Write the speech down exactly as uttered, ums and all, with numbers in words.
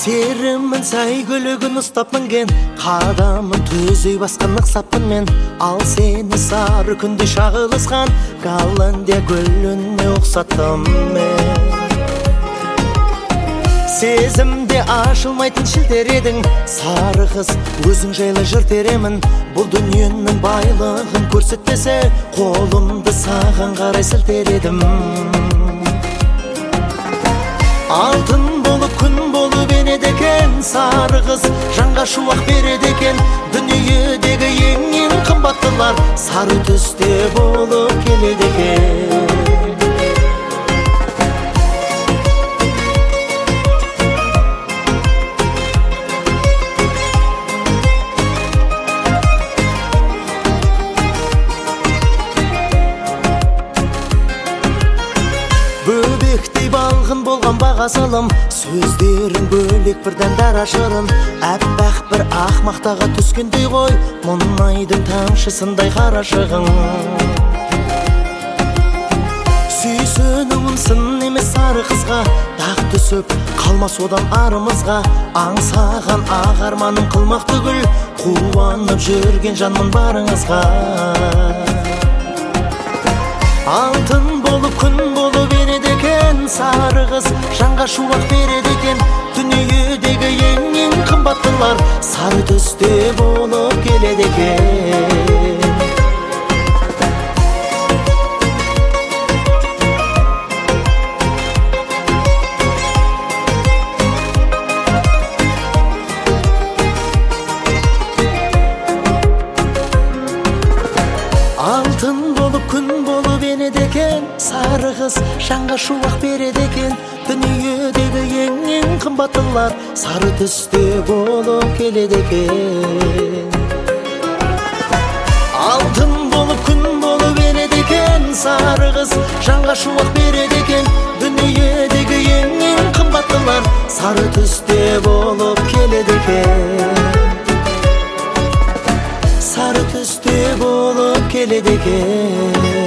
Серімін сай көлігін ұстап мінген, қадамын төзей басқан нықсаппын мен. Ал сені сары күнде шағылысқан, Голландия гүліне ұқсаттым мен. Сезімде ашылмайтын шілтер едің, сары қыз өзің жайлы жыр теремін. Бұл дүниенің байлығын көрсетпесе, қолымды саған қарай сілтер едім. Алтын болып күн болып енеді екен, сары қыз жанға шуақ береді екен. Дүниедегі ең ең қымбаттылар сары түсте болып келеді екен. Бөбектей балғын болған бағасылым, сөздерің бөлек бірден дара жырын. Әппақ бір ақмақтаға түскендей ғой, мұнайдың тамшысындай қарашығың. Сүйсінуім сын емес сары қызға, дақ түсіп қалмас одан арымызға. Аңсаған ақ арманым қылмақ түгіл, қуанып жүрген жанмын барыңызға. Алтын болып күн болып енеді екен, сары қыз жанға шуақ береді екен. Дүниедегі ең ең қымбаттылар сары түсте болып келеді екен. Алтын болып күн болып енеді екен, сары қыз жанға шуақ береді екен. Дүниедегі ең ең қымбаттылар сары түсте болып келеді екен. Алтын болып күн болып енеді екен, сары қыз жанға шуақ береді екен. Дүниедегі ең ең қымбаттылар сары түсте болып келеді екен. Сары түсте болып келеді екен.